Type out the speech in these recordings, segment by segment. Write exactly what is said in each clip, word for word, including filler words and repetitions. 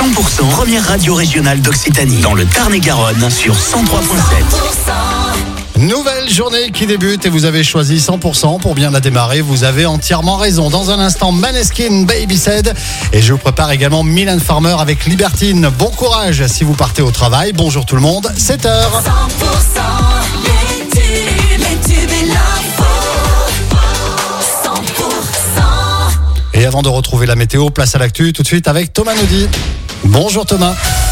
cent pour cent, première radio régionale d'Occitanie, dans le Tarn-et-Garonne, sur cent trois virgule sept. Nouvelle journée qui débute et vous avez choisi cent pour cent pour bien la démarrer. Vous avez entièrement raison. Dans un instant, Maneskin, Baby Said. Et je vous prépare également Mylène Farmer avec Libertine. Bon courage si vous partez au travail. Bonjour tout le monde, sept heures. cent pour cent, les tubes, les tubes et l'info. cent pour cent. Et avant de retrouver la météo, place à l'actu tout de suite avec Thomas Naudy. Bonjour Thomas.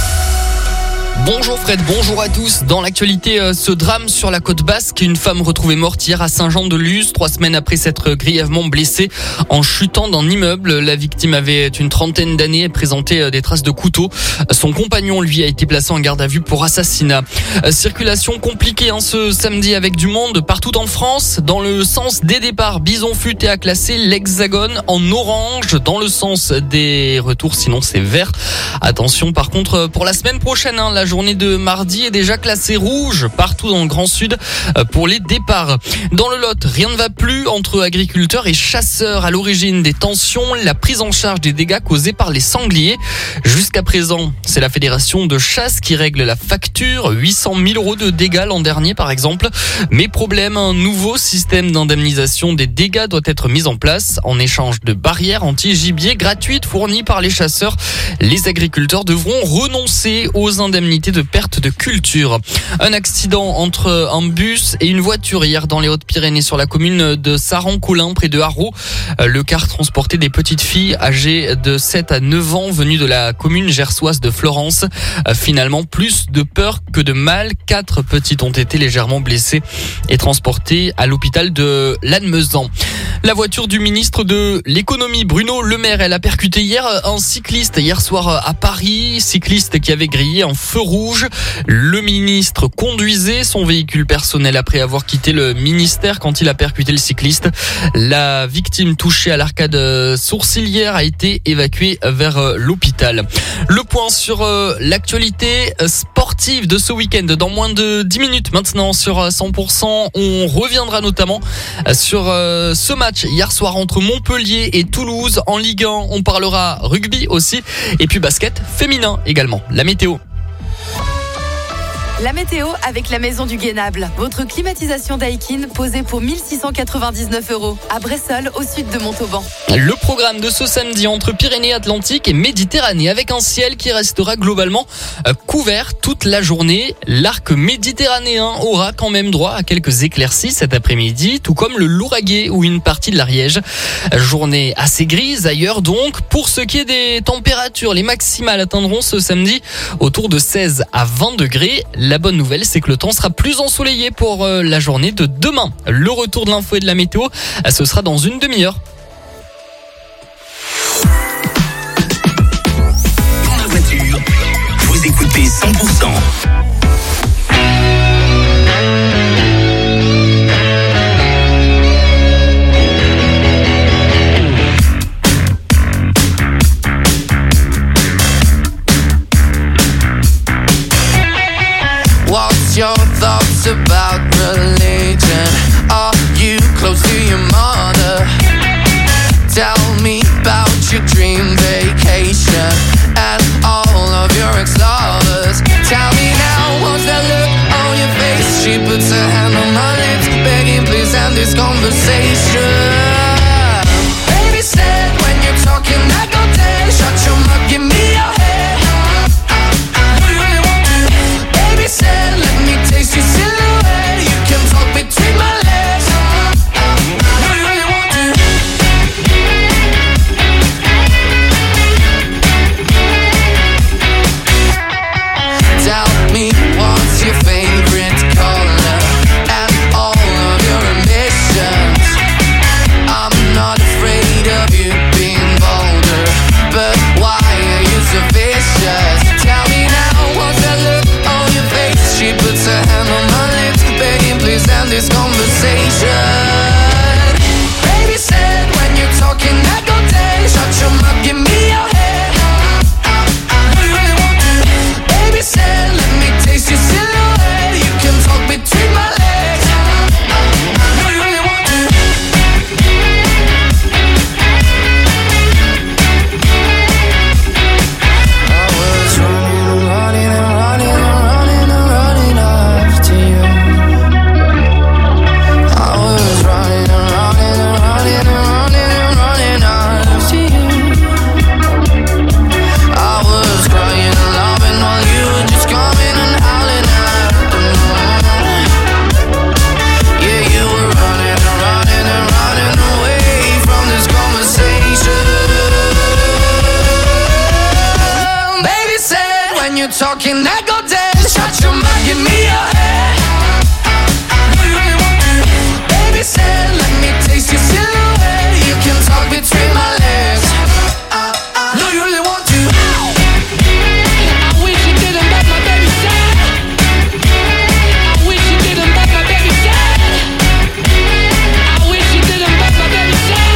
Bonjour Fred, bonjour à tous. Dans l'actualité, euh, ce drame sur la côte basque, une femme retrouvée morte hier à Saint-Jean-de-Luz, trois semaines après s'être grièvement blessée en chutant d'un immeuble. La victime avait une trentaine d'années et présentait des traces de couteau. Son compagnon, lui, a été placé en garde à vue pour assassinat. Euh, circulation compliquée hein, ce samedi avec du monde partout en France. Dans le sens des départs, Bison Futé a classé l'Hexagone en orange. Dans le sens des retours, sinon c'est vert. Attention par contre pour la semaine prochaine, hein, la La journée de mardi est déjà classée rouge partout dans le Grand Sud pour les départs. Dans le Lot, rien ne va plus entre agriculteurs et chasseurs. À l'origine des tensions, la prise en charge des dégâts causés par les sangliers. Jusqu'à présent, c'est la Fédération de chasse qui règle la facture. huit cent mille euros de dégâts l'an dernier par exemple. Mais problème, un nouveau système d'indemnisation des dégâts doit être mis en place. En échange de barrières anti-gibier gratuites fournies par les chasseurs, les agriculteurs devront renoncer aux indemnités de perte de culture. Un accident entre un bus et une voiture hier dans les Hautes-Pyrénées sur la commune de Saran-Colin près de Haro. Le car transportait des petites filles âgées de sept à neuf ans venues de la commune gersoise de Florence. Finalement, plus de peur que de mal. Quatre petites ont été légèrement blessées et transportées à l'hôpital de Lannemezan. La voiture du ministre de l'économie Bruno Le Maire, elle a percuté hier un cycliste hier soir à Paris, cycliste qui avait grillé un feu rouge. Le ministre conduisait son véhicule personnel après avoir quitté le ministère quand il a percuté le cycliste. La victime touchée à l'arcade sourcilière a été évacuée vers l'hôpital. Le point sur l'actualité sportive de ce week-end dans moins de dix minutes maintenant sur cent pour cent. On reviendra notamment sur ce match hier soir entre Montpellier et Toulouse en Ligue un. On parlera rugby aussi et puis basket féminin également. La météo. La météo avec la Maison du Guénable. Votre climatisation Daikin posée pour mille six cent quatre-vingt-dix-neuf euros à Bressolles au sud de Montauban. Le programme de ce samedi entre Pyrénées-Atlantiques et Méditerranée avec un ciel qui restera globalement couvert toute la journée. L'arc méditerranéen aura quand même droit à quelques éclaircies cet après-midi, tout comme le Lauragais ou une partie de l'Ariège. Journée assez grise ailleurs donc. Pour ce qui est des températures, les maximales atteindront ce samedi autour de seize à vingt degrés. La bonne nouvelle, c'est que le temps sera plus ensoleillé pour la journée de demain. Le retour de l'info et de la météo, ce sera dans une demi-heure. Dans la voiture, vous écoutez cent pour cent. What's your thoughts about religion? Are you close to your mother? Tell me about your dream vacation and all of your ex-lovers. Tell me now, what's that look on your face? She puts her hand on my lips, begging please end this conversation. Baby said when you're talking I go dead. Shut your mouth, give me your head. Baby said, let me taste your silhouette. You can talk between my legs. Do you really want to? Tell me what's your favorite color and all of your ambitions. I'm not afraid of you being bolder, but why are you so vicious? Tell me now, what's that look? She puts her hand on my lips, begging please end this conversation. Baby said when you're talking I go dead. Shut your mouth, give me your head. Do you really want to? Baby said let me taste your silhouette. You can talk between my legs. Do you really want to? you're talking, I go dead. Shut your mouth, give me your head. Do you really want to? Baby said, let me taste your silhouette. You can talk between my legs. Do you really want to? I wish you didn't back my baby said. I wish you didn't back my baby said. I wish you didn't back my baby said.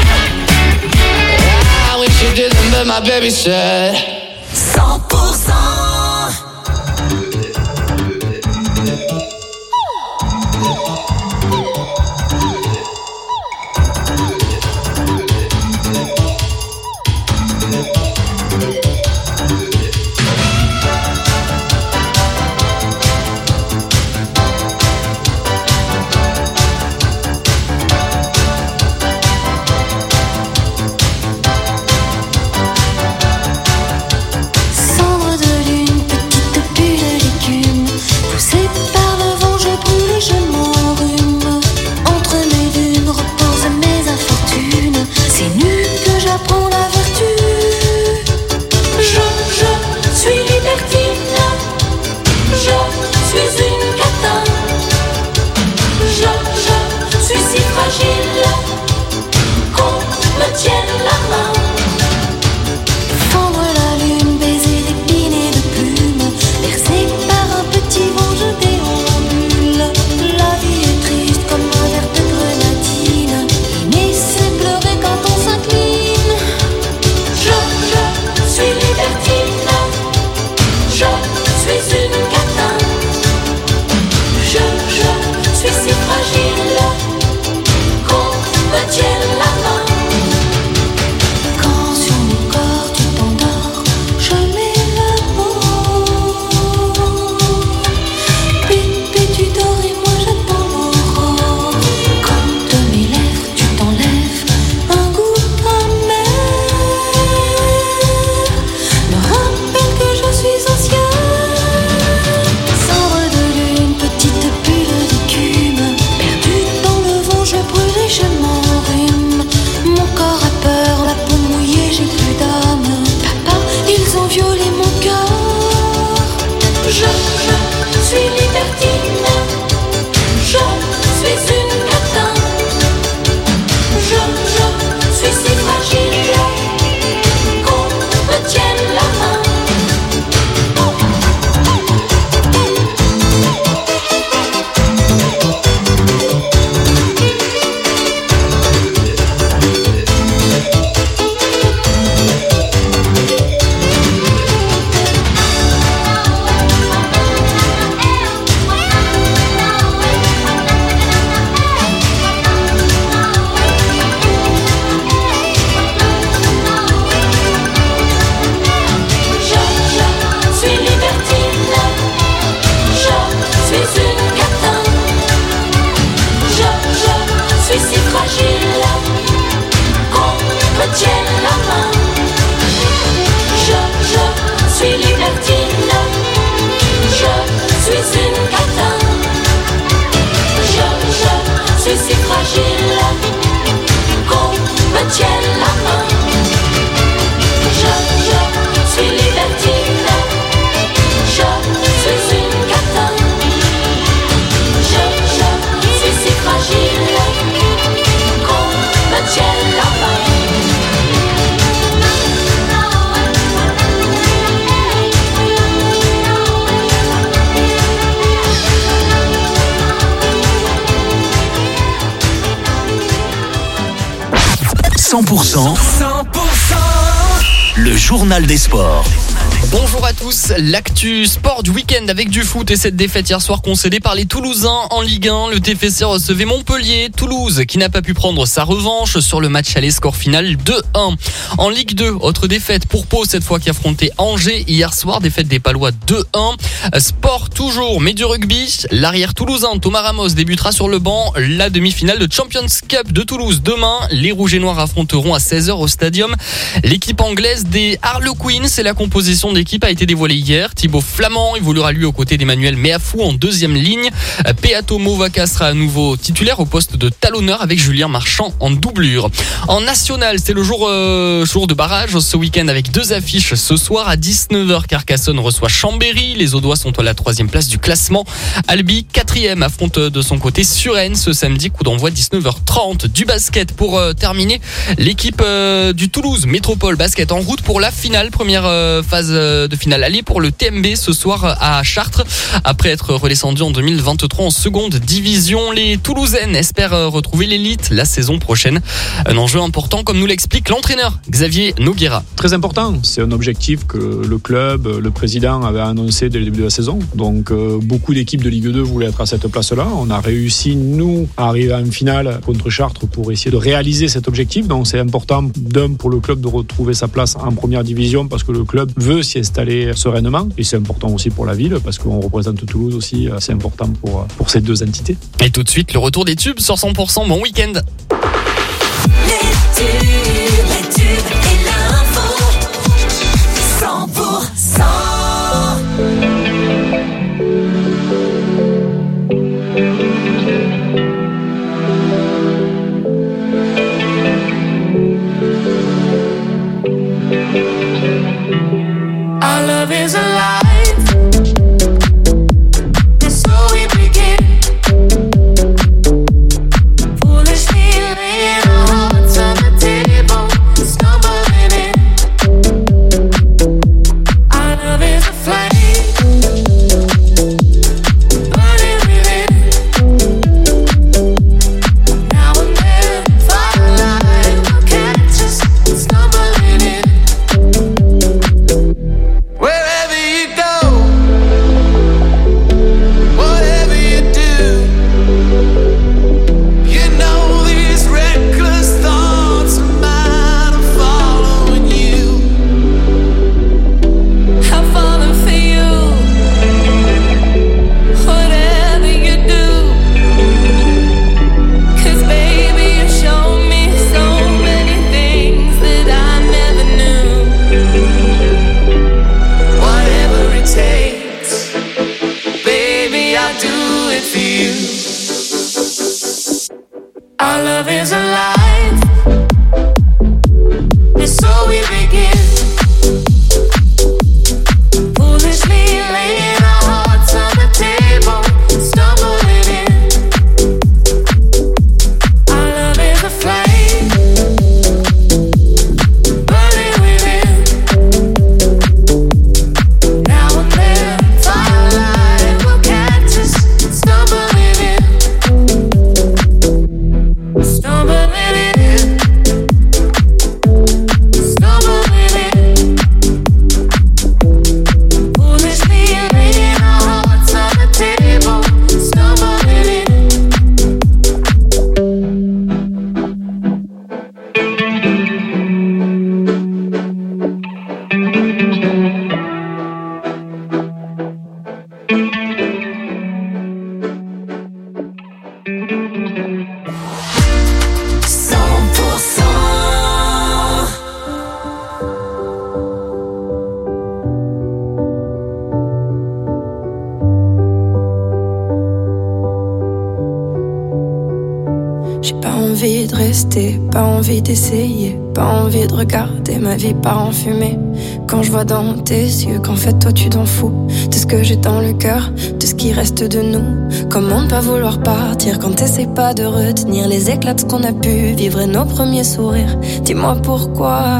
I wish you didn't back my baby said. cent pour cent. cent pour cent. cent pour cent. Le journal des sports. Bonjour à tous, l'actu sport du week-end avec du foot et cette défaite hier soir concédée par les Toulousains en Ligue un. Le T F C recevait Montpellier, Toulouse qui n'a pas pu prendre sa revanche sur le match aller, score final deux un. En Ligue deux, autre défaite pour Pau cette fois qui affrontait Angers hier soir, défaite des Palois deux un. Sport toujours, mais du rugby, l'arrière toulousain Thomas Ramos débutera sur le banc. La demi-finale de Champions Cup de Toulouse demain, les Rouges et Noirs affronteront à seize heures au Stadium l'équipe anglaise des Les Harlequins, c'est la composition d'équipe a été dévoilée hier. Thibaut Flamand évoluera lui aux côtés d'Emmanuel Meafou en deuxième ligne. Peato Movaca sera à nouveau titulaire au poste de talonneur avec Julien Marchand en doublure. En national, c'est le jour, euh, jour de barrage ce week-end avec deux affiches. Ce soir à dix-neuf heures, Carcassonne reçoit Chambéry. Les Audois sont à la troisième place du classement. Albi, quatrième, affronte de son côté Suresnes ce samedi. Coup d'envoi dix-neuf heures trente. Du basket pour euh, terminer. L'équipe euh, du Toulouse Métropole Basket en route pour la finale. Première euh, phase euh, de finale aller pour le T M B ce soir à Chartres. Après être redescendu en deux mille vingt-trois en seconde division, les Toulousaines espèrent euh, retrouver l'élite la saison prochaine. Un enjeu important comme nous l'explique l'entraîneur Xavier Noguera. Très important, c'est un objectif que le club, le président avait annoncé dès le début de la saison. Donc euh, beaucoup d'équipes de Ligue deux voulaient être à cette place-là. On a réussi, nous, à arriver à une finale contre Chartres pour essayer de réaliser cet objectif. Donc c'est important d'un pour le club de retrouver sa place en première division parce que le club veut s'y installer sereinement. Et c'est important aussi pour la ville parce qu'on représente Toulouse aussi. C'est important pour, pour ces deux entités. Et tout de suite, le retour des tubes sur cent pour cent. Bon week-end. Les tubes, les tubes et l'info. cent pour cent. Our love is alive. And so we begin. Foolishly laying our hearts on the table, stumbling in. Our love is a flame, burning within. Now and then, firelight will catch us stumbling in. Wherever you go, whatever you do, you know these reckless thoughts of mine are following you. I'm falling for you, whatever you do. 'Cause baby, you show me so many things that I never knew. Whatever it takes, baby, I'll do it for you. Our love is alive, and so we begin. Foolishly laying our hearts on the table, stumbling in. Our love is a flame, burning within. Now and then, firelight will catch us stumbling in, stumbling in, stumbling in. Foolishly laying our hearts on the table, stumbling in. cent pour cent. J'ai pas envie de rester, pas envie d'essayer, pas envie de regarder ma vie part en fumée. Quand je vois dans tes yeux qu'en fait toi tu t'en fous de ce que j'ai dans le cœur, de ce qui reste de nous. Comment ne pas vouloir partir quand t'essaies pas de retenir les éclats de ce qu'on a pu vivre et nos premiers sourires. Dis-moi pourquoi.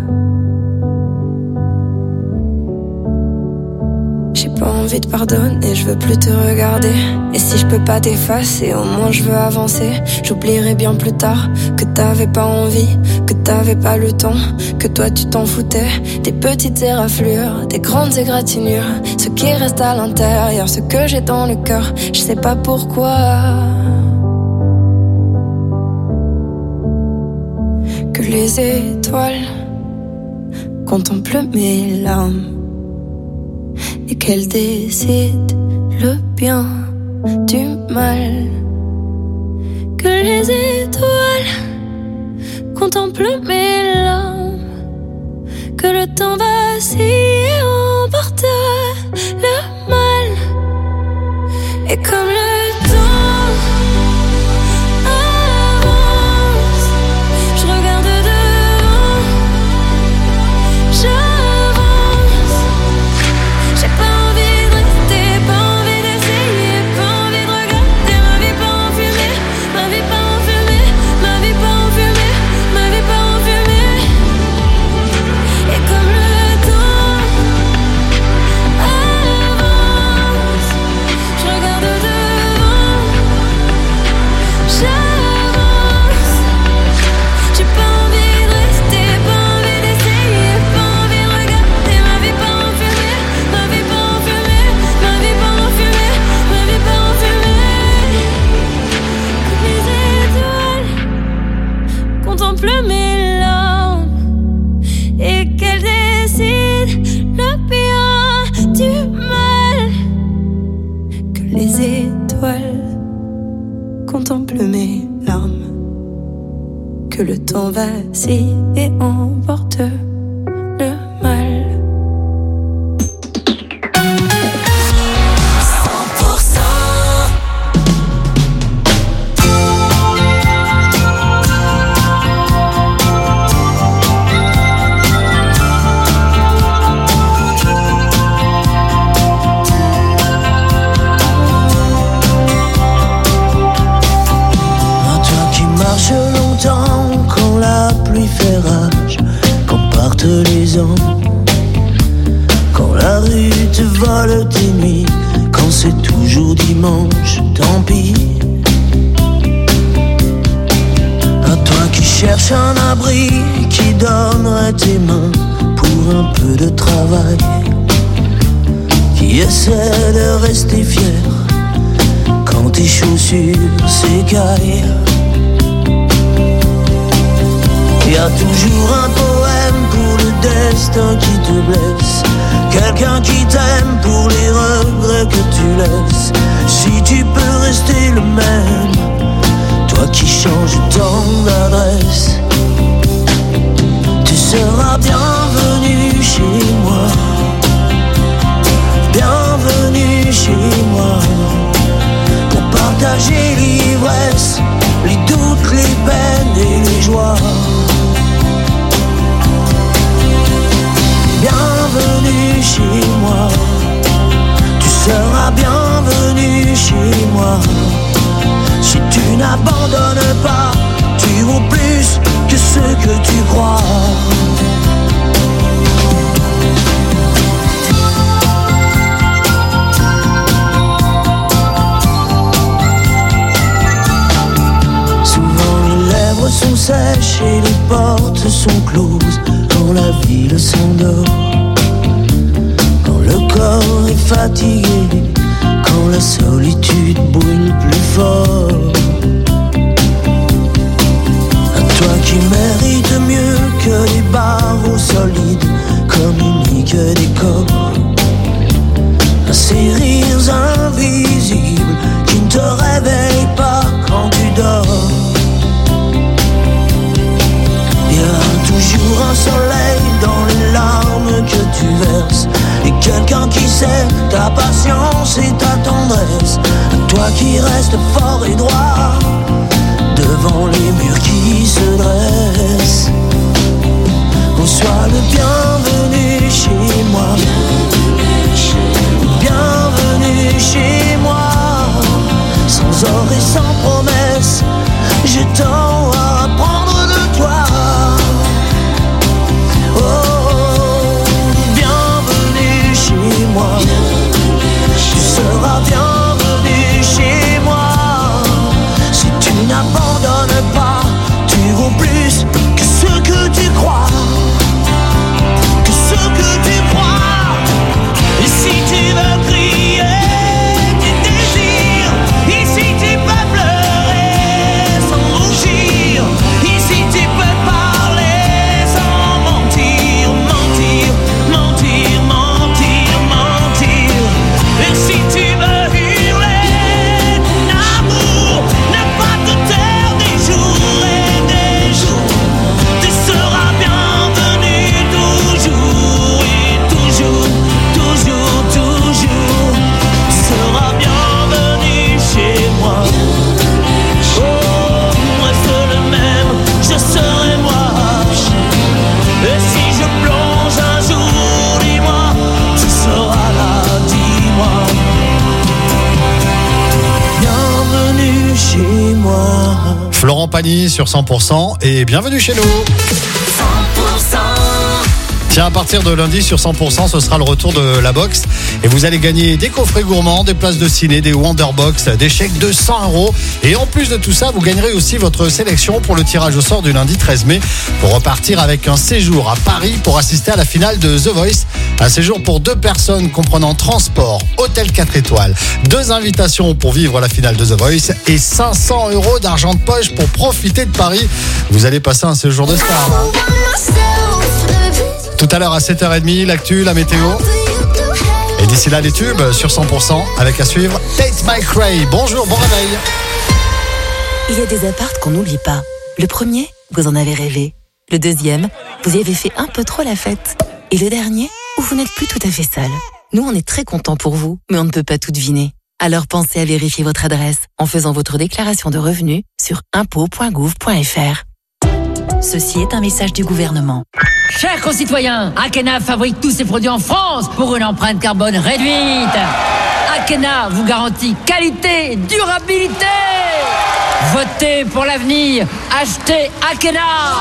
J'ai pas envie de pardonner, je veux plus te regarder. Et si je peux pas t'effacer, au moins je veux avancer. J'oublierai bien plus tard que t'avais pas envie, que t'avais pas le temps, que toi tu t'en foutais. Des petites éraflures, des grandes égratignures, ce qui reste à l'intérieur, ce que j'ai dans le cœur, je sais pas pourquoi. Que les étoiles contemplent mes larmes et qu'elle décide le bien du mal. Que les étoiles contemplent mes larmes, que le temps vacille et emporte le mal. Et comme le temps avance, je regarde devant, j'avance. J'ai pas envie de rester, pas envie d'essayer, pas envie de regarder ma vie pas en fumée, ma vie pas en fumée, ma vie pas en fumée, ma vie pas en fumée. Et comme le temps avance, je regarde devant, j'avance. J'ai pas envie de rester, pas envie d'essayer, pas envie de regarder ma vie pas en fumée, ma vie pas en fumée, ma vie pas en fumée, ma vie pas en fumée. Comme les étoiles contemplent mes larmes et qu'elles décident le bien du mal. Que les étoiles contemplent mes larmes, que le temps vacille et emporte le mal. cent pour cent. Toi qui marches longtemps quand la pluie fait rage, quand partent les ans, quand la rue te vole tes nuits, quand c'est toujours dimanche, tant pis. À toi qui cherches un abri, qui donnerait tes mains pour un peu de travail, qui essaie de rester fier quand tes chaussures s'écaillent. Y a toujours un poème pour le destin qui te blesse, quelqu'un qui t'aime pour les regrets que tu laisses. Si tu peux rester le même, toi qui changes tant d'adresse, tu seras bienvenu chez moi, bienvenue chez moi, pour partager l'ivresse, les doutes, les peines et les joies. Bienvenue chez moi, tu seras bienvenue chez moi. Si tu n'abandonnes pas, tu vaux plus que ce que tu crois. Souvent les lèvres sont sèches et les portes sont closes quand la ville s'endort, quand le corps est fatigué, quand la solitude brûle plus fort. À toi qui mérites mieux que les barreaux solides, communique des corps, à ces rires invisibles qui ne te réveillent pas quand tu dors. Y a toujours un soleil dans les larmes que tu verses, et quelqu'un qui sait ta patience et ta tendresse. À toi qui restes fort et droit devant les murs qui se dressent. On soit le bienvenu chez moi, bienvenue chez moi, sans or et sans promesse. J'ai tant à apprendre de toi. Oh, bienvenue chez moi, tu seras bienvenue chez moi. Si tu n'abandonnes pas, tu vaux plus que ce que tu crois, que compagnie sur cent pour cent et bienvenue chez nous. cent pour cent. Tiens, à partir de lundi sur cent pour cent, ce sera le retour de la boxe et vous allez gagner des coffrets gourmands, des places de ciné, des Wonderbox, des chèques de cent euros et en plus de tout ça, vous gagnerez aussi votre sélection pour le tirage au sort du lundi treize mai pour repartir avec un séjour à Paris pour assister à la finale de The Voice. Un séjour pour deux personnes comprenant transport, hôtel quatre étoiles, deux invitations pour vivre la finale de The Voice et cinq cents euros d'argent de poche pour profiter de Paris. Vous allez passer un séjour de star. Tout à l'heure à sept heures trente, l'actu, la météo. Et d'ici là, les tubes sur cent pour cent avec à suivre Tate McRae. Bonjour, bon réveil. Il y a des apparts qu'on n'oublie pas. Le premier, vous en avez rêvé. Le deuxième, vous y avez fait un peu trop la fête. Et le dernier, où vous n'êtes plus tout à fait seul. Nous, on est très contents pour vous, mais on ne peut pas tout deviner. Alors pensez à vérifier votre adresse en faisant votre déclaration de revenus sur impôts point gouv point f r. Ceci est un message du gouvernement. Chers concitoyens, Akena fabrique tous ses produits en France pour une empreinte carbone réduite. Akena vous garantit qualité et durabilité. Votez pour l'avenir. Achetez Akena.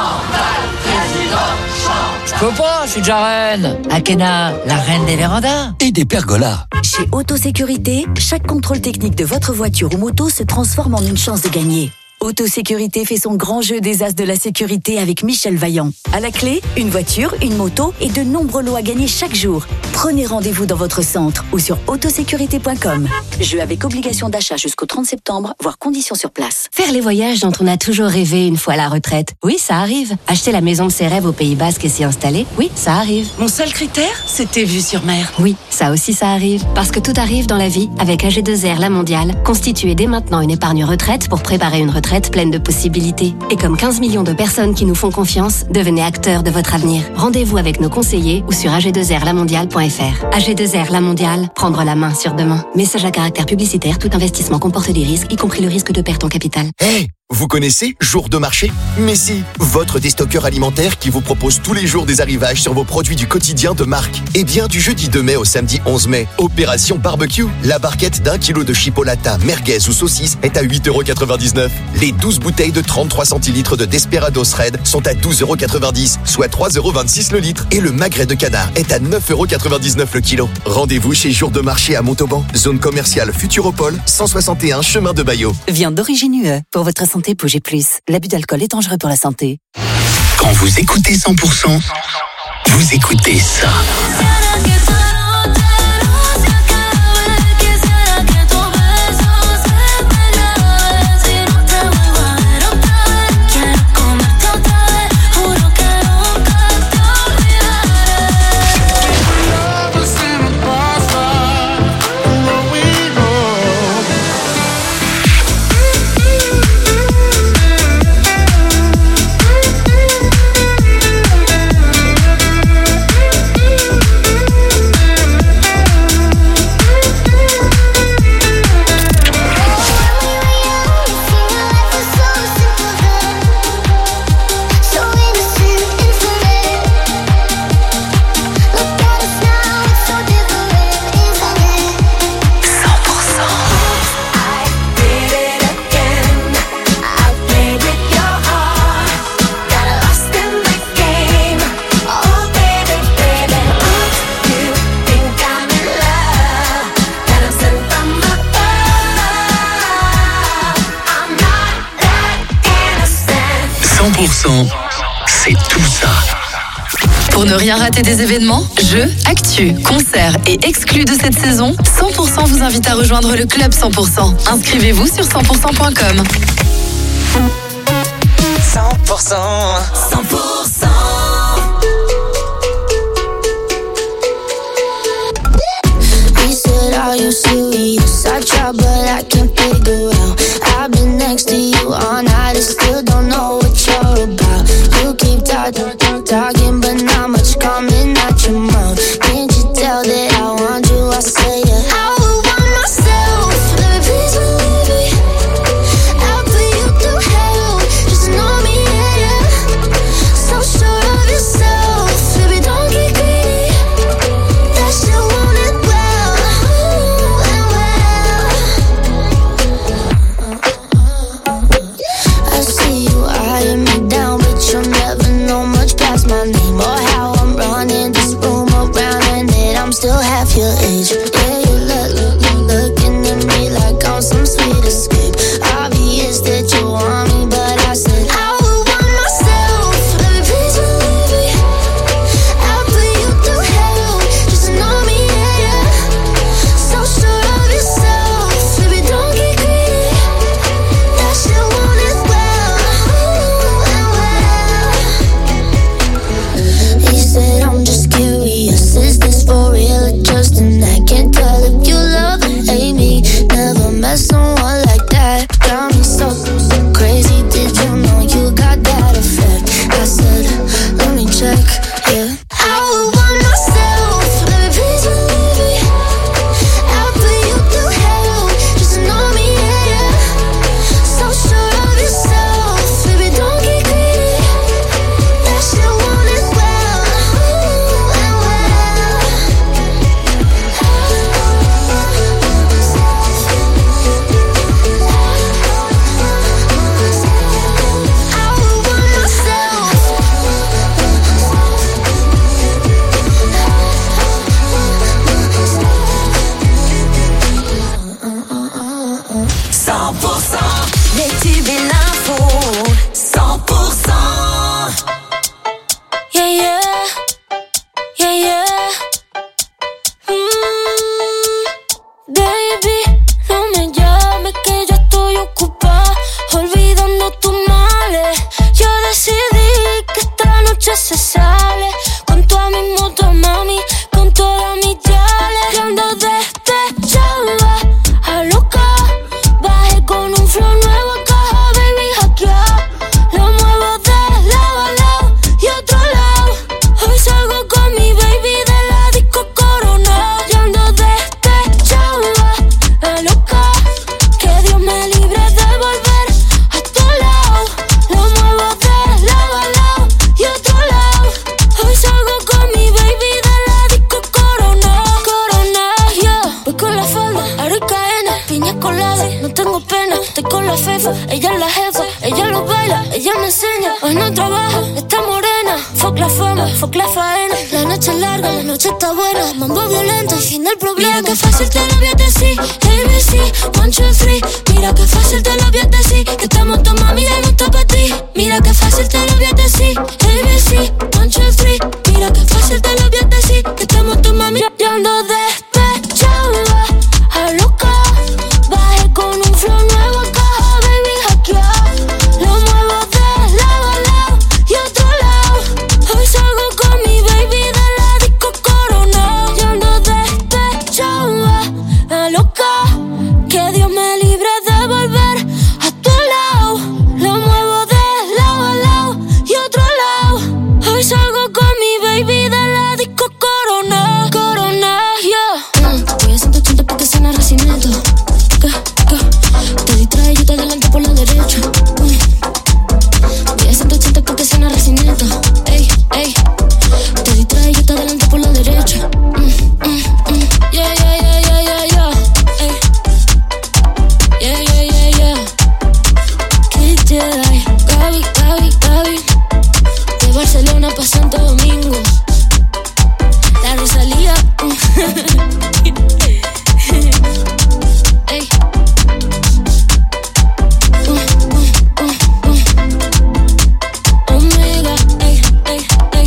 Je peux pas, je suis déjà reine. Akena, la reine des vérandas. Et des pergolas. Chez Autosécurité, chaque contrôle technique de votre voiture ou moto se transforme en une chance de gagner. Autosécurité fait son grand jeu des as de la sécurité avec Michel Vaillant. À la clé, une voiture, une moto et de nombreux lots à gagner chaque jour. Prenez rendez-vous dans votre centre ou sur autosécurité point com. Jeu avec obligation d'achat jusqu'au trente septembre, voire conditions sur place. Faire les voyages dont on a toujours rêvé une fois à la retraite. Oui, ça arrive. Acheter la maison de ses rêves au Pays Basque et s'y installer. Oui, ça arrive. Mon seul critère, c'était vue sur mer. Oui, ça aussi ça arrive. Parce que tout arrive dans la vie avec A G deux R La Mondiale. Constituez dès maintenant une épargne retraite pour préparer une retraite pleine de possibilités. Et comme quinze millions de personnes qui nous font confiance, devenez acteurs de votre avenir. Rendez-vous avec nos conseillers ou sur a g deux r la mondiale point f r. A G deux R La Mondiale, prendre la main sur demain. Message à caractère publicitaire, tout investissement comporte des risques, y compris le risque de perte en capital. Hey, vous connaissez Jour de marché? Mais si, votre déstockeur alimentaire qui vous propose tous les jours des arrivages sur vos produits du quotidien de marque. Eh bien, du jeudi deux mai au samedi onze mai, Opération Barbecue, la barquette d'un kilo de chipolata, merguez ou saucisse est à huit euros quatre-vingt-dix-neuf. Les douze bouteilles de trente-trois centilitres de Desperados Red sont à douze euros quatre-vingt-dix, soit trois euros vingt-six le litre. Et le magret de canard est à neuf euros quatre-vingt-dix-neuf le kilo. Rendez-vous chez Jour de marché à Montauban, zone commerciale Futuropole, cent soixante et un chemin de Baillot. Viande d'origine U E. Pour votre santé, bougez plus. L'abus d'alcool est dangereux pour la santé. Quand vous écoutez cent pour cent, vous écoutez ça. cent pour cent, c'est tout ça. Pour ne rien rater des événements, jeux, actus, concerts et exclus de cette saison, cent pour cent vous invite à rejoindre le club cent pour cent. Inscrivez-vous sur cent pour cent point com. cent pour cent. cent pour cent. He said, are you serious? I try but I can't figure out. I've been next to you all night and still don't know what you're about. You keep talking, talking but not much coming out your mouth. Can't you tell that I want you? I say yeah. I would want myself, baby, please believe me. I'll put you through hell, just know me, yeah, yeah. So sure of yourself, baby, don't get greedy. That shit want it well, and well. I see still half your age. Yeah, you look, look, look, looking at me like I'm some sweet escape. Obvious that you want me, but I said I would want myself. Baby, please believe me. I'll put you through hell just to know me, yeah, yeah. So sure of yourself, baby, don't get greedy. That shit won't as well, well. He said I'm just curious, is this for real or just an act? Can't tell if you love or hate me. Never met someone like that. Got me so, so crazy. Did you know you got that effect? I said, let me check, yeah. I would want myself, baby, please believe me. I'll put you through hell just to know me, yeah, yeah. So sure of yourself, baby, don't get greedy. That shit won't as well, well, well. I would want myself. cent pour cent, les tubes et l'info. cent pour cent. Yeah, yeah, yeah, yeah. Mm, baby, no me llames que yo estoy ocupada, olvidando tus males. Yo decidí que esta noche se sale con toda mi moto, mami, con todas mis yales. Yo ando despechada, a loca. Bajé con un flow nuevo a caja, baby, hackeado. Lo muevo de lado a lado y otro lado. Hoy salgo con mi baby de la disco Corona. Yo ando despechada, a loca. Que Dios me libre de volver a tu lado. Lo muevo de lado a lado y otro lado. Hoy salgo con mi baby de la disco Corona. Corona, yeah. Voy con la falda, aro y cadena, piña colada. No tengo pena, estoy con la fefa. Ella es la jefa, ella lo baila, ella me enseña. Hoy no trabaja, está morena. Fuck la fama, fuck la faena. La noche es larga, la noche está buena. Mambo violento y fin del problema. Mira que fácil te lo voy a decir. A B C, one, two, three. Mira que fácil te lo voy a decir. Que estamos tu mami ya no está para ti. Mira que fácil te lo voy a decir. A B C, one, two, three. Mira que fácil te lo voy a decir. Que estamos tu mami ya ya ando despechada, a loca. Bajé con un flow nuevo a caja, baby, hackeado. Lo muevo de lado a lado y otro lado. Hoy salgo con mi baby de la disco Corona. Yo ando despechada, a loca. Que Dios me libre de volver a tu lado. Lo muevo de lado a lado y otro lado. Hoy salgo con mi baby de la disco Corona. Corona, yeah. Mm, voy a ciento ochenta porque suena racimiento. Que, que, te distrae y yo te adelanto por la derecha. Mm. Voy a ciento ochenta porque suena racimiento. Ey, ey. Te distrae y yo te adelanto por la derecha. Mm, mm, mm. Yeah, yeah, yeah, yeah, yeah, yeah. Ey. Yeah, yeah, yeah, yeah. Kid Jedi, Gaby, Gaby, Gaby. De Barcelona pa' Santo Domingo. La Rosalía. mm. Ey. Mm, mm, mm, mm. Omega, ey, ey, ey.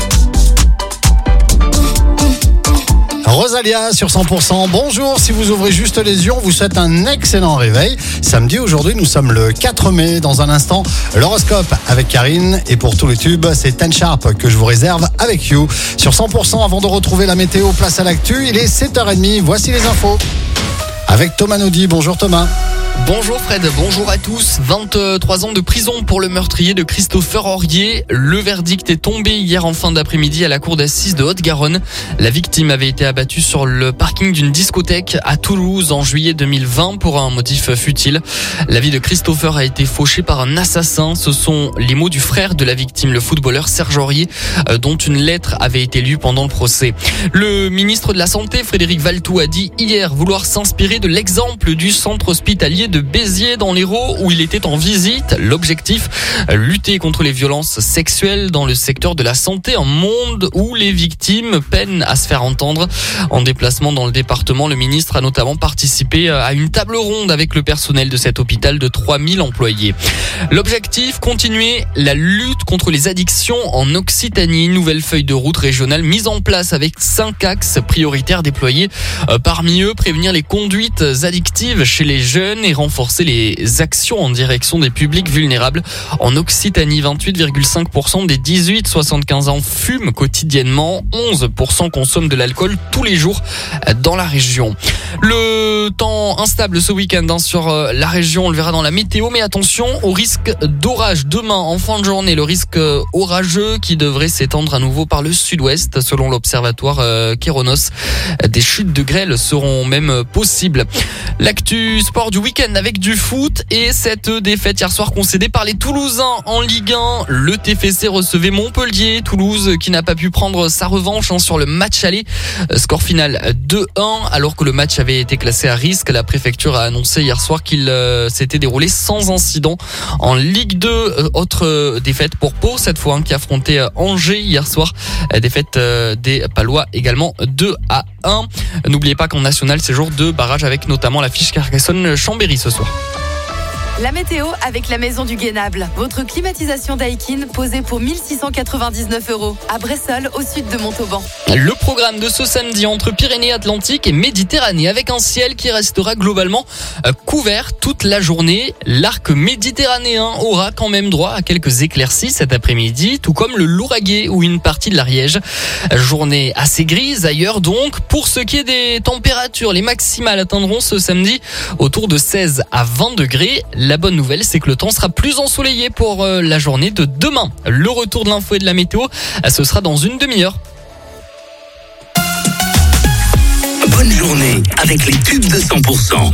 Rosalia sur cent pour cent. Bonjour, si vous ouvrez juste les yeux, on vous souhaite un excellent réveil. Samedi, aujourd'hui, nous sommes le quatre mai. Dans un instant, l'horoscope avec Karine. Et pour tous les tubes, c'est Ten Sharp que je vous réserve avec You. Sur cent pour cent, avant de retrouver la météo, place à l'actu. Il est sept heures trente. Voici les infos. Avec Thomas Naudy. Bonjour Thomas. Bonjour Fred, bonjour à tous. vingt-trois ans de prison pour le meurtrier de Christopher Aurier. Le verdict est tombé hier en fin d'après-midi à la cour d'assises de Haute-Garonne. La victime avait été abattue sur le parking d'une discothèque à Toulouse en juillet deux mille vingt pour un motif futile. La vie de Christopher a été fauchée par un assassin. Ce sont les mots du frère de la victime, le footballeur Serge Aurier, dont une lettre avait été lue pendant le procès. Le ministre de la Santé, Frédéric Valletoux, a dit hier vouloir s'inspirer de l'exemple du centre hospitalier hospitalier de Béziers dans l'Hérault où il était en visite. L'objectif, lutter contre les violences sexuelles dans le secteur de la santé, un monde où les victimes peinent à se faire entendre. En déplacement dans le département, le ministre a notamment participé à une table ronde avec le personnel de cet hôpital de trois mille employés. L'objectif, continuer la lutte contre les addictions en Occitanie. Nouvelle feuille de route régionale mise en place avec cinq axes prioritaires déployés. Euh, parmi eux, prévenir les conduites addictives chez les jeunes et renforcer les actions en direction des publics vulnérables. En Occitanie, vingt-huit virgule cinq pour cent des dix-huit soixante-quinze ans fument quotidiennement. onze pour cent consomment de l'alcool tous les jours dans la région. Le temps instable ce week-end hein, sur la région, on le verra dans la météo, mais attention au risque d'orage demain en fin de journée. Le risque orageux qui devrait s'étendre à nouveau par le sud-ouest selon l'observatoire euh, Kéronos. Des chutes de grêle seront même possibles. L'actu sport du week-end avec du foot et cette défaite hier soir concédée par les Toulousains en Ligue un. Le T F C recevait Montpellier. Toulouse qui n'a pas pu prendre sa revanche hein, sur le match aller. Score final deux un alors que le match avait été classé à risque. La préfecture a annoncé hier soir qu'il euh, s'était déroulé sans incident. En Ligue deux, euh, autre euh, défaite pour Pau cette fois hein, qui affrontait euh, Angers hier soir. Euh, défaite euh, des Palois également deux à un. N'oubliez pas qu'en national c'est jour de barrage avec notamment l'affiche Carcassonne-Chambéry ce soir. La météo avec la Maison du Guénable. Votre climatisation Daikin posée pour mille six cent quatre-vingt-dix-neuf euros. À Bressol, au sud de Montauban. Le programme de ce samedi entre Pyrénées-Atlantiques et Méditerranée avec un ciel qui restera globalement couvert toute la journée. L'arc méditerranéen aura quand même droit à quelques éclaircies cet après-midi, tout comme le Lauragais ou une partie de l'Ariège. Journée assez grise ailleurs donc. Pour ce qui est des températures, les maximales atteindront ce samedi autour de seize à vingt degrés. La bonne nouvelle, c'est que le temps sera plus ensoleillé pour la journée de demain. Le retour de l'info et de la météo, ce sera dans une demi-heure. Bonne journée avec les tubes de cent pour cent.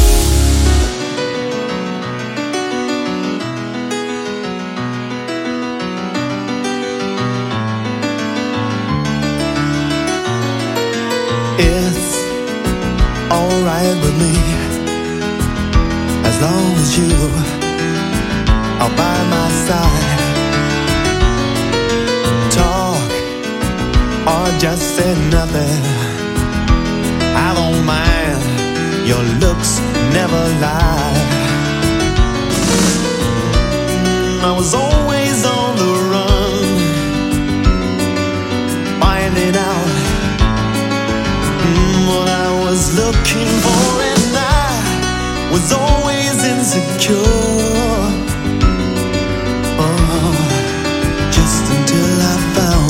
It's alright with me as long as you are by my side. Talk or just say nothing, I don't mind, your looks never lie. I was always on the run, finding out mm, what I was looking for, and I was always insecure. Oh, just until I found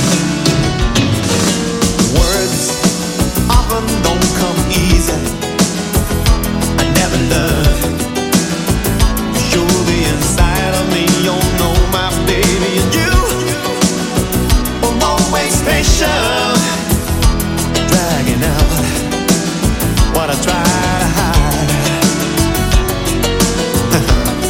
words often don't come easy. I never learned to show the inside of me. You know my baby, and you were always patient, dragging out what I try to hide.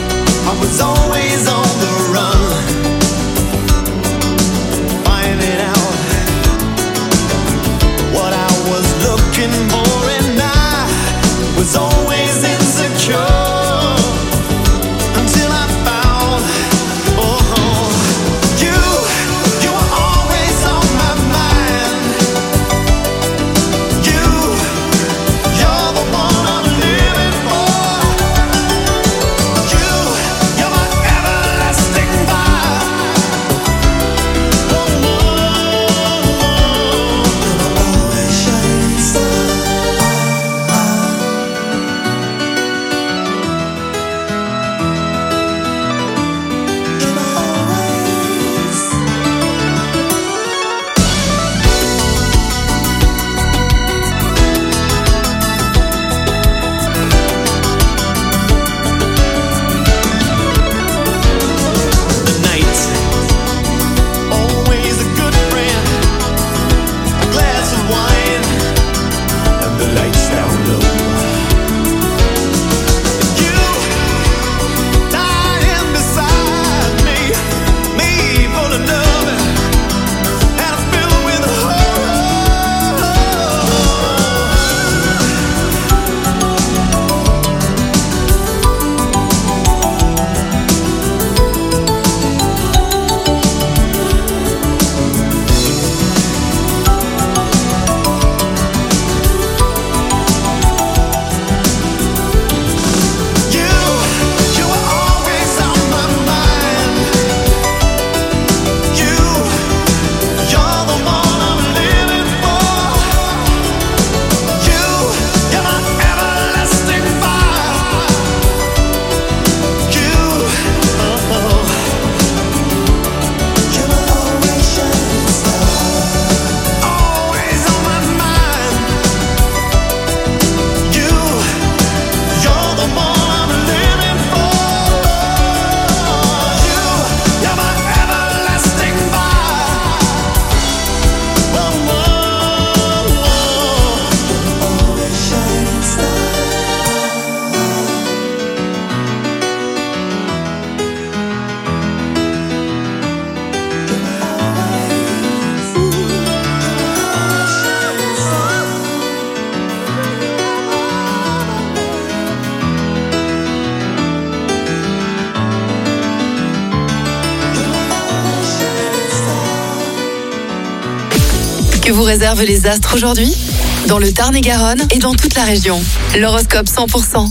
réserve les astres aujourd'hui? Dans le Tarn-et-Garonne et dans toute la région. L'horoscope cent pour cent.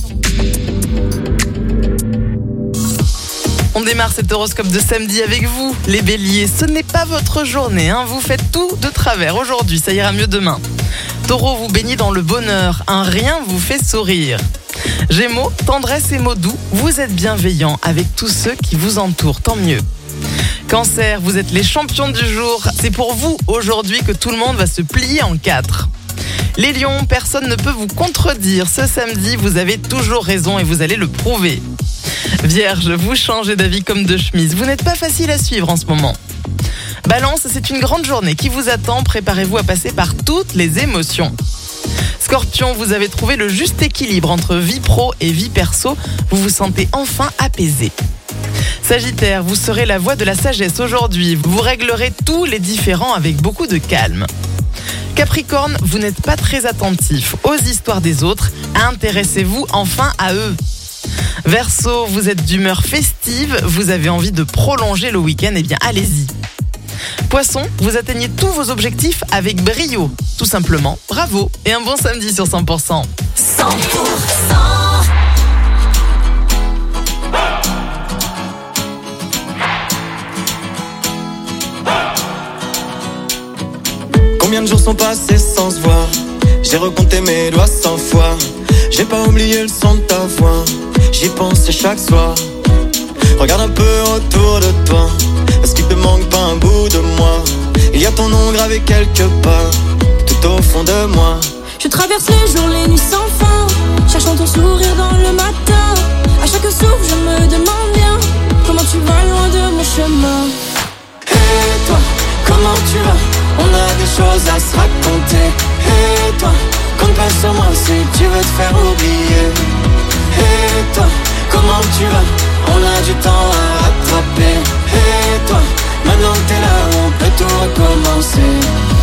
On démarre cet horoscope de samedi avec vous, les béliers. Ce n'est pas votre journée, hein. Vous faites tout de travers aujourd'hui, ça ira mieux demain. Taureau, vous baignez dans le bonheur, un rien vous fait sourire. Gémeaux, tendresse et mots doux, vous êtes bienveillant avec tous ceux qui vous entourent, tant mieux. Cancer, vous êtes les champions du jour, c'est pour vous aujourd'hui que tout le monde va se plier en quatre. Les lions, personne ne peut vous contredire, ce samedi vous avez toujours raison et vous allez le prouver. Vierge, vous changez d'avis comme de chemise, vous n'êtes pas facile à suivre en ce moment. Balance, c'est une grande journée qui vous attend, préparez-vous à passer par toutes les émotions. Scorpion, vous avez trouvé le juste équilibre entre vie pro et vie perso, vous vous sentez enfin apaisé. Sagittaire, vous serez la voix de la sagesse aujourd'hui, vous réglerez tous les différends avec beaucoup de calme. Capricorne, vous n'êtes pas très attentif aux histoires des autres, intéressez-vous enfin à eux. Verseau, vous êtes d'humeur festive, vous avez envie de prolonger le week-end, eh bien allez-y. Poisson, vous atteignez tous vos objectifs avec brio, tout simplement, bravo et un bon samedi sur cent pour cent. cent pour cent. Combien de jours sont passés sans se voir? J'ai recompté mes doigts cent fois. J'ai pas oublié le son de ta voix, j'y pense chaque soir. Regarde un peu autour de toi, est-ce qu'il te manque pas un bout de moi? Il y a ton nom gravé quelque part, tout au fond de moi. Je traverse les jours, les nuits sans fin, cherchant ton sourire dans le matin. À chaque souffle je me demande bien comment tu vas loin de mon chemin. Et toi, comment tu vas? On a des choses à se raconter. Et toi, compte pas sur moi si tu veux te faire oublier. Et toi, comment tu vas? On a du temps à rattraper. Et toi, maintenant que t'es là, on peut tout recommencer.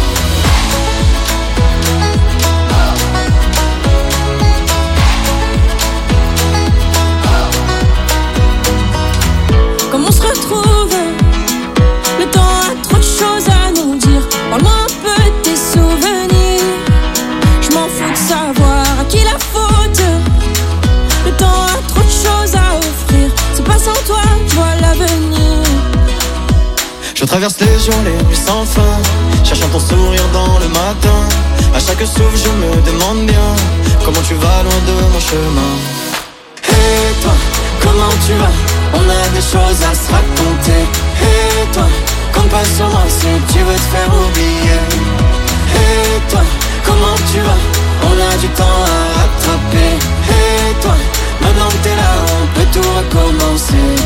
Comme on se retrouve, le temps a trop de choses à nous dire. Parle-moi un peu de tes souvenirs. Je m'en fous de savoir à qui la faute. Le temps a trop de choses à offrir. C'est pas sans toi, je vois l'avenir. Je traverse les jours, les nuits sans fin, cherchant ton sourire dans le matin. À chaque souffle je me demande bien comment tu vas loin de mon chemin. Et toi, comment tu vas? On a des choses à se raconter. Et toi, compte pas sur moi si tu veux te faire oublier. Et toi, comment tu vas? On a du temps à rattraper. Et toi, maintenant que t'es là, on peut tout recommencer.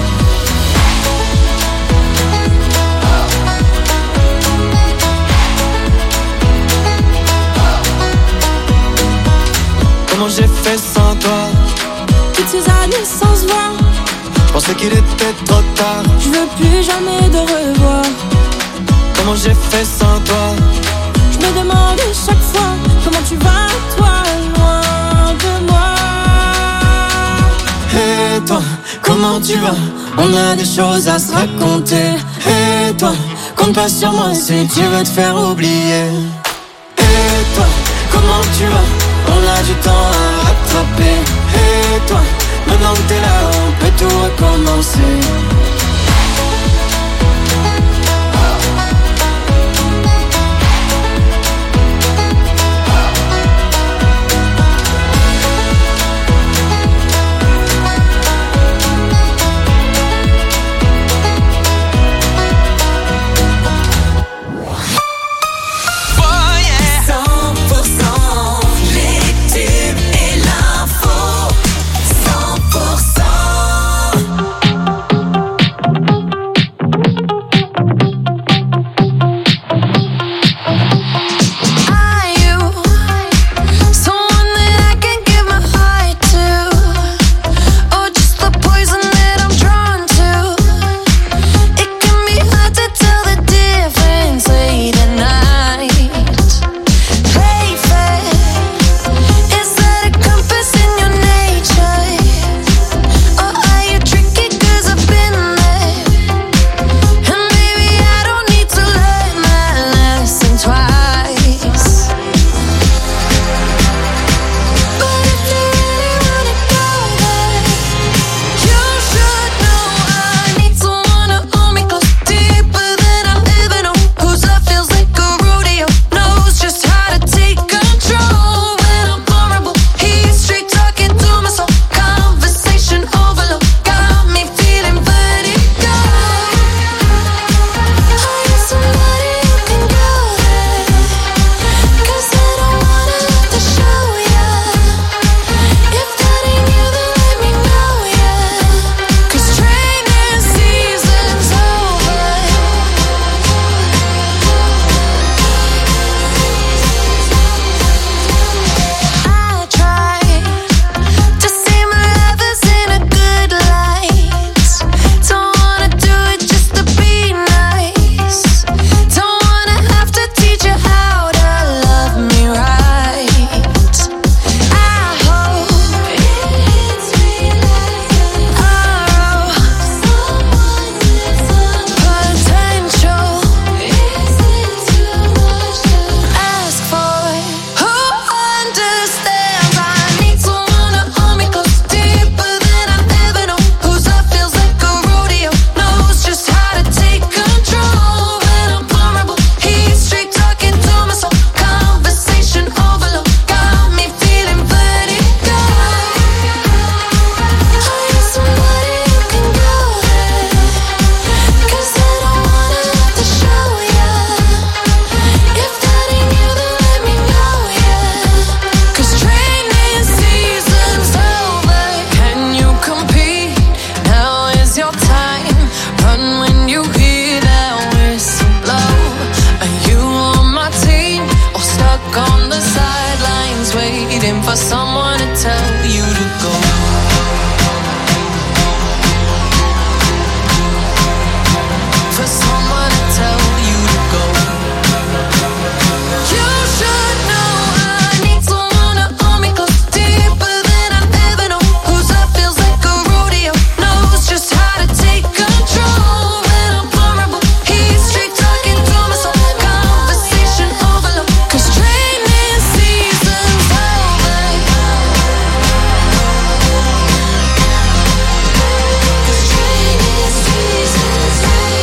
Comment j'ai fait sans toi? Toutes ces années sans se voir, je pensais qu'il était trop tard. je veux plus jamais de revoir. Comment j'ai fait sans toi? Je me demande chaque fois comment tu vas, toi, loin de moi. Et toi, comment tu vas? On a des choses à se raconter. Et toi, compte pas sur moi si tu veux te faire oublier. Et toi, comment tu vas? On a du temps à rattraper. Et toi, maintenant que t'es là, on peut tout recommencer. for someone to tell you to go. For someone to tell you to go. You should know I need someone to hold me close, deeper than I've ever known. Whose love feels like a rodeo, knows just how to take control when I'm vulnerable. He's straight talking to my soul, conversation overload. 'Cause training season's over. 'Cause training season's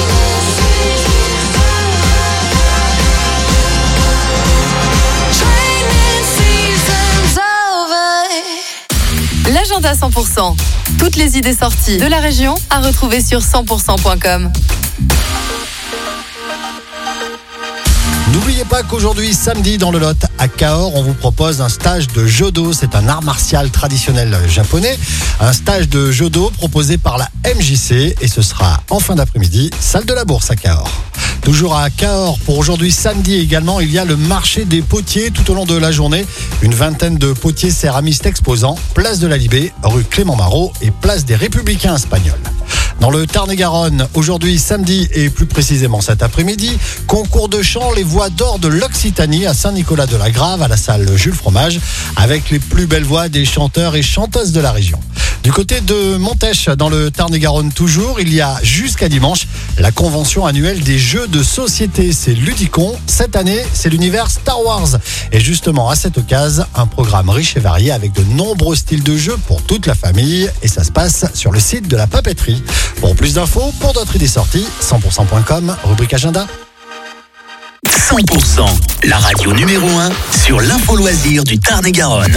Training season's over. L'agenda cent pour cent. Toutes les idées sorties de la région à retrouver sur cent pour cent point com. N'oubliez pas qu'aujourd'hui, samedi, dans le Lot, à Cahors, on vous propose un stage de Jodo. C'est un art martial traditionnel japonais. Un stage de Jodo proposé par la M J C et ce sera en fin d'après-midi, salle de la Bourse à Cahors. Toujours à Cahors, pour aujourd'hui samedi également, il y a le marché des potiers tout au long de la journée. Une vingtaine de potiers céramistes exposants, place de la Libé, rue Clément Marot et place des Républicains espagnols. Dans le Tarn-et-Garonne, aujourd'hui samedi et plus précisément cet après-midi, concours de chant Les Voix d'Or de l'Occitanie à Saint-Nicolas-de-la-Grave à la salle Jules Fromage avec les plus belles voix des chanteurs et chanteuses de la région. Du côté de Montèche, dans le Tarn-et-Garonne toujours, il y a jusqu'à dimanche la convention annuelle des jeux de société. C'est Ludicon. Cette année, c'est l'univers Star Wars. Et justement, à cette occasion, un programme riche et varié avec de nombreux styles de jeux pour toute la famille. Et ça se passe sur le site de la papeterie. Pour plus d'infos, pour d'autres idées sorties, cent pour cent point com, rubrique agenda. cent pour cent, la radio numéro un sur l'info loisir du Tarn-et-Garonne.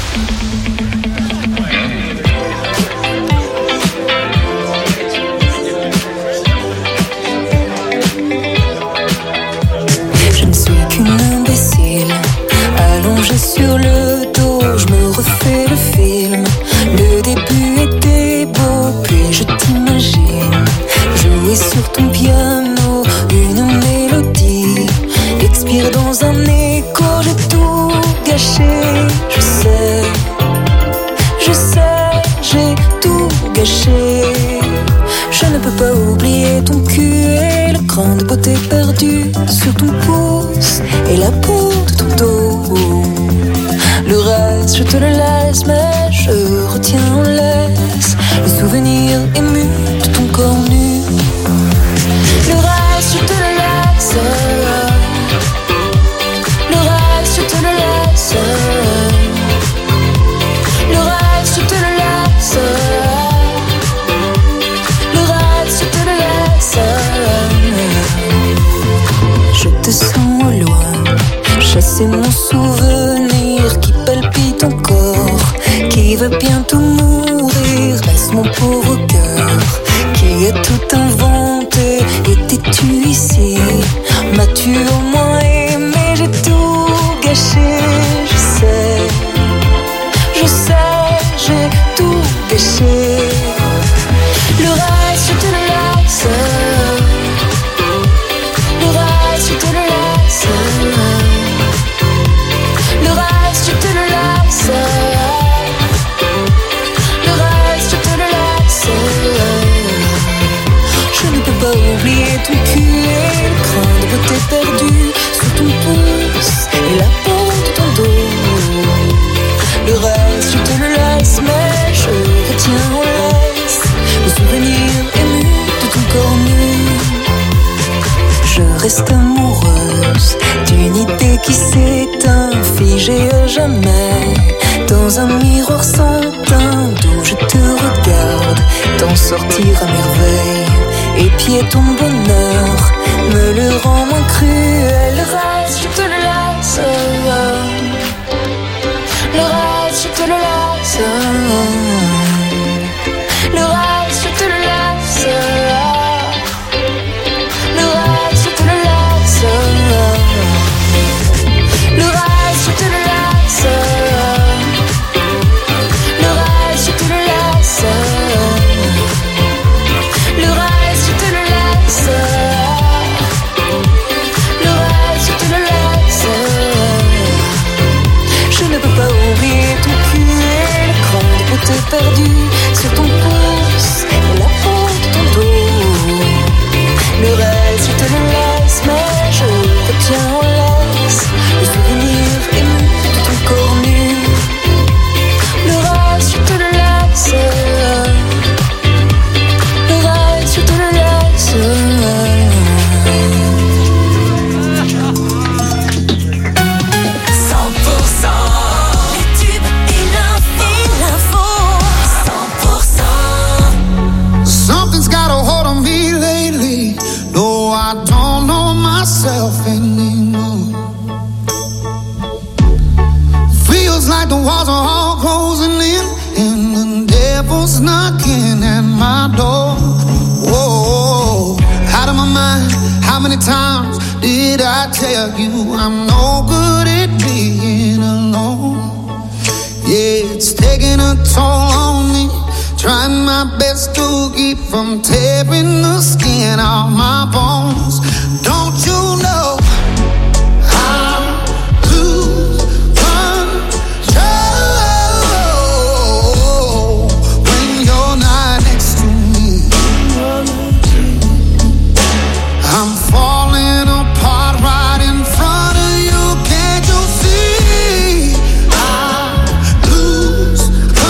Je ne suis qu'une imbécile, allongée sur le dos, je me refais le film. Le début était beau, puis je t'imagine jouer sur ton piano une mélodie, expire dans un écho, j'ai tout gâché. Je sais, je sais, j'ai tout gâché. Je ne peux pas oublier ton cul et le grain de beauté perdu sur ton pouce et la peau de ton dos. Le reste, je te le laisse, mais je retiens en laisse le souvenir ému de ton corps nu. Le reste, je te le laisse. Le reste, je te le laisse. Le reste, je te le laisse. Le reste, je te le laisse. Je te sens au loin, chasser mon souvenir qui palpite encore, qui va bientôt mourir. Laisse mon pauvre cœur qui a tout inventé. Étais-tu ici? M'as-tu au moins aimé? J'ai tout gâché. Je sais, je sais, j'ai tout gâché. Le reste, je te le laisse. Le reste, je te le laisse. Le reste, je te le laisse. Le reste, je te le laisse. Je ne peux pas oublier ton cul et le grain de beauté perdu sous ton pouce et la peau de ton dos. Le reste, je te le laisse, mais je retiens en laisse le souvenir ému de ton corps nu. Je reste amoureuse d'une idée qui s'éteint, figée à jamais dans un miroir sans teint d'où je te regarde t'en sortir à merveille. Épier ton bonheur me le rend moins cruel. Le reste, je te le laisse. Le reste, je te le laisse. Le reste, je te le laisse. Le reste, je te le laisse. Le reste, je te le laisse. Le reste, je te le laisse. Le reste, je te le laisse. Le reste, je te le like the walls are all closing in, and the devil's knocking at my door. Whoa, out of my mind. How many times did I tell you I'm no good at being alone? Yeah, it's taking a toll on me. Trying my best to keep from tearing the skin off my bones. Don't you know I lose control when you're not next to me? I'm falling apart right in front of you. Can't you see? I lose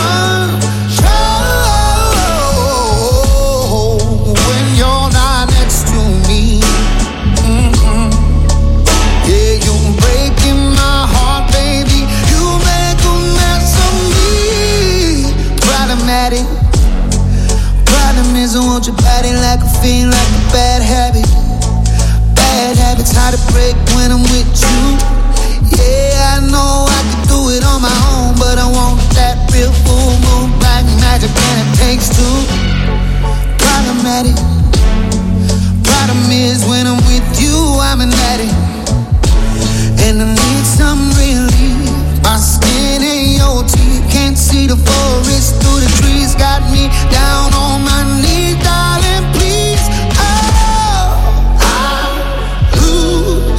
control when you're not next to me. Mm-hmm. Yeah, you're breaking my heart, baby. You make a mess of me. Problematic. Problem is I want your body like a fiend, like a bad habit. Bad habits hard to break when I'm with you. Yeah, I know I can do it on my own, but I want that real full moon black magic, and it takes two. Problematic. Problem is when I'm with you, I'm an addict, and I need some relief. My skin and your teeth can't see the forest through the trees. Got me down on my knees, darling, please. Oh, I lose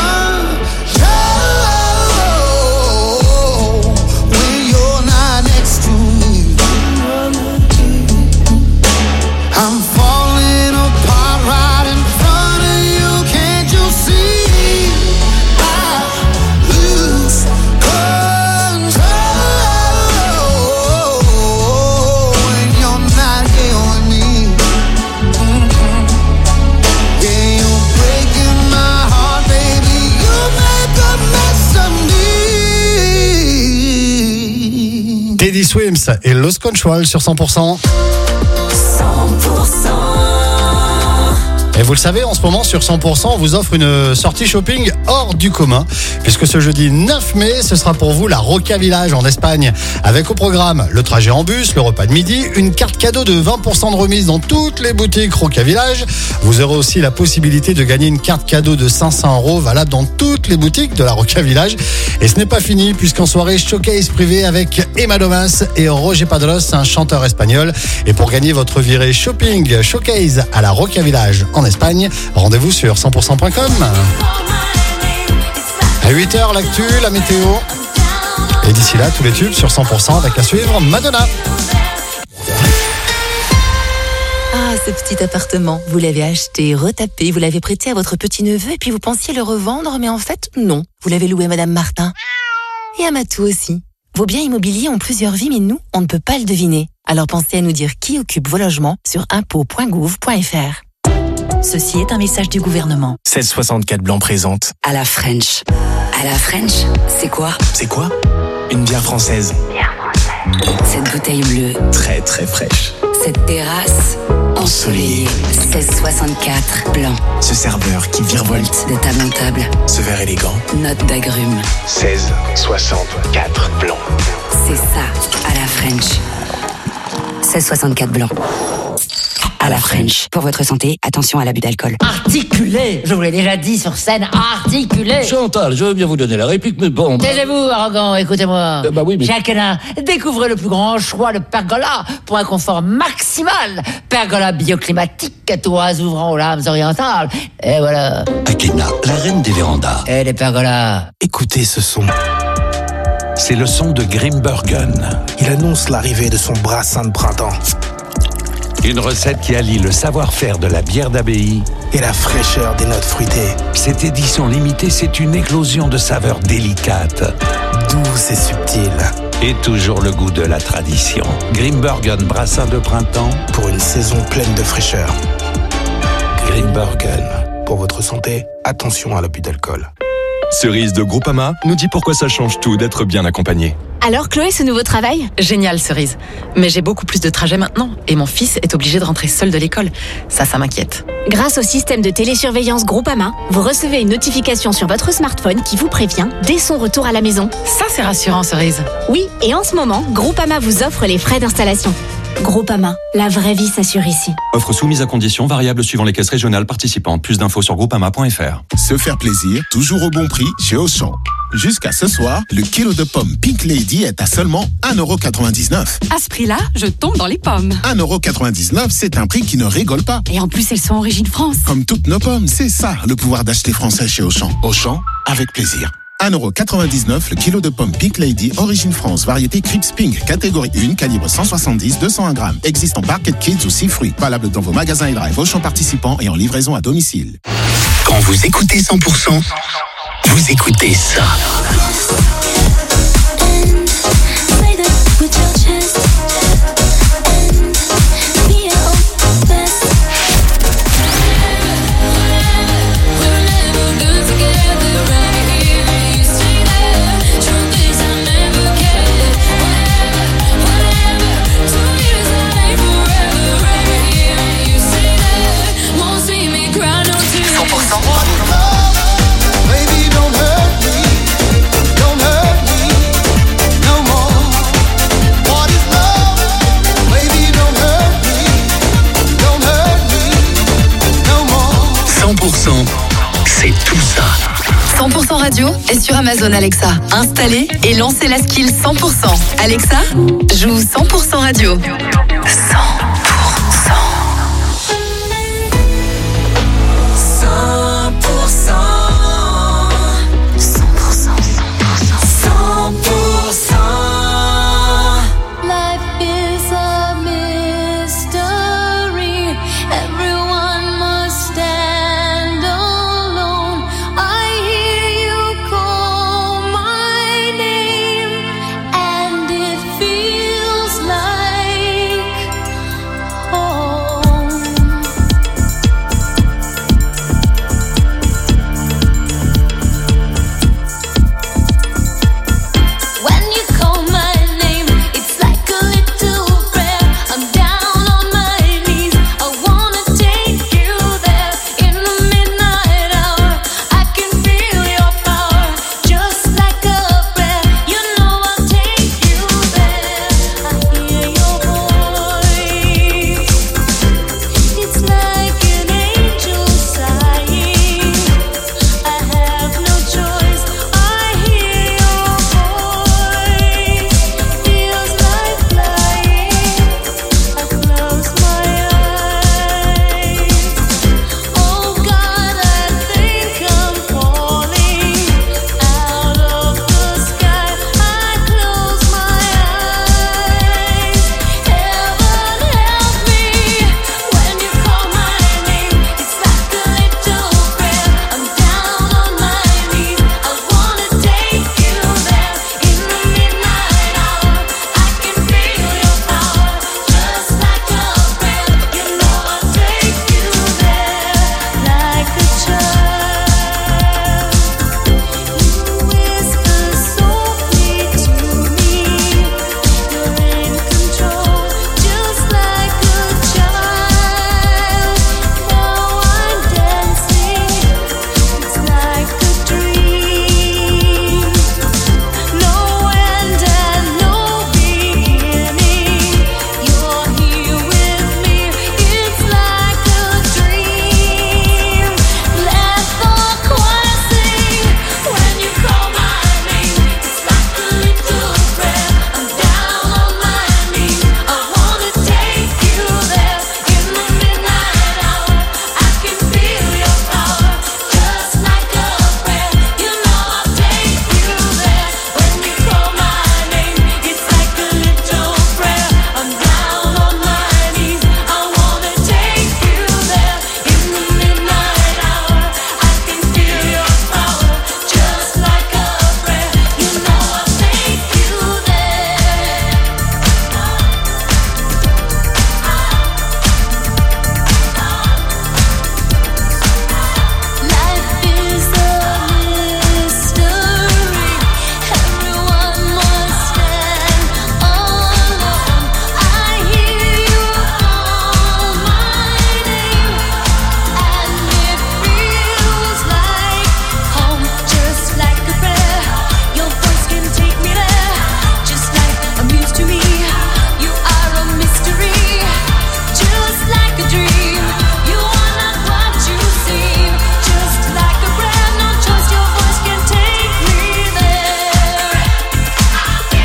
control when you're not next to me. I'm falling apart right in front of you. Can't you see? I lose control when you're not here with me. Mm-hmm. Yeah, you're breaking my heart, baby. You make a mess of me. Teddy Swims et Lost Control sur cent pour cent. cent pour cent. Et vous le savez, en ce moment, sur cent pour cent, on vous offre une sortie shopping hors du commun. Puisque ce jeudi neuf mai, ce sera pour vous la Roca Village en Espagne. Avec au programme le trajet en bus, le repas de midi, une carte cadeau de vingt pour cent de remise dans toutes les boutiques Roca Village. Vous aurez aussi la possibilité de gagner une carte cadeau de cinq cents euros valable dans toutes les boutiques de la Roca Village. Et ce n'est pas fini, puisqu'en soirée showcase privée avec Emma Domas et Roger Padros, un chanteur espagnol. Et pour gagner votre virée shopping showcase à la Roca Village en Espagne, rendez-vous sur cent pour cent point com. À huit heures, l'actu, la météo. Et d'ici là, tous les tubes sur cent pour cent avec à suivre Madonna. Ah, ce petit appartement, vous l'avez acheté, retapé, vous l'avez prêté à votre petit-neveu et puis vous pensiez le revendre, mais en fait, non. Vous l'avez loué à Madame Martin. Et à Matou aussi. Vos biens immobiliers ont plusieurs vies, mais nous, on ne peut pas le deviner. Alors pensez à nous dire qui occupe vos logements sur impôts point gouv point fr. Ceci est un message du gouvernement. seize soixante-quatre Blanc présente. À la French. À la French, c'est quoi? C'est quoi? Une bière française. Cette bouteille bleue. Très très fraîche. Cette terrasse ensoleillée. seize soixante-quatre Blanc. Ce serveur qui virevolte. De table en table. Ce verre élégant. Note d'agrumes. seize soixante-quatre Blanc. C'est ça, à la French. seize soixante-quatre Blanc. À la French. Pour votre santé, attention à l'abus d'alcool. Articulé, je vous l'ai déjà dit sur scène, articulé. Chantal, je veux bien vous donner la réplique, mais bon... Taisez-vous, arrogant, écoutez-moi. Euh, bah oui, mais... Jacques Hénin, découvrez le plus grand choix de pergola pour un confort maximal. Pergola bioclimatique, toits ouvrant aux lames orientales. Et voilà. Akena, la reine des vérandas. Et les pergolas. Écoutez ce son. C'est le son de Grimbergen. Il annonce l'arrivée de son brassin de printemps. Une recette qui allie le savoir-faire de la bière d'abbaye et la fraîcheur des notes fruitées. Cette édition limitée, c'est une éclosion de saveurs délicates. Douce et subtile. Et toujours le goût de la tradition. Grimbergen brassin de printemps. Pour une saison pleine de fraîcheur. Grimbergen. Pour votre santé, attention à l'abus d'alcool. Cerise de Groupama nous dit pourquoi ça change tout d'être bien accompagné. Alors Chloé, ce nouveau travail ? Génial, Cerise. Mais j'ai beaucoup plus de trajets maintenant et mon fils est obligé de rentrer seul de l'école. Ça, ça m'inquiète. Grâce au système de télésurveillance Groupama, vous recevez une notification sur votre smartphone qui vous prévient dès son retour à la maison. Ça, c'est rassurant, Cerise. Oui, et en ce moment, Groupama vous offre les frais d'installation. Groupama, la vraie vie s'assure ici. Offre soumise à conditions variables suivant les caisses régionales participantes. Plus d'infos sur groupama point f r. Se faire plaisir, toujours au bon prix chez Auchan. Jusqu'à ce soir, le kilo de pommes Pink Lady est à seulement un euro quatre-vingt-dix-neuf. À ce prix-là, je tombe dans les pommes. un euro quatre-vingt-dix-neuf, c'est un prix qui ne rigole pas. Et en plus, elles sont origine France. Comme toutes nos pommes, c'est ça le pouvoir d'acheter français chez Auchan. Auchan, avec plaisir. un euro quatre-vingt-dix-neuf le kilo de pommes Pink Lady, origine France, variété Crips Pink, catégorie un, calibre cent soixante-dix à deux cent un grammes. Existe en Barquette Kids ou six fruits. Valable dans vos magasins et drive Auchan participants et en livraison à domicile. Quand vous écoutez cent pour cent, vous écoutez ça. cent pour cent, c'est tout ça. cent pour cent radio est sur Amazon Alexa. Installez et lancez la skill cent pour cent. Alexa, joue cent pour cent radio. cent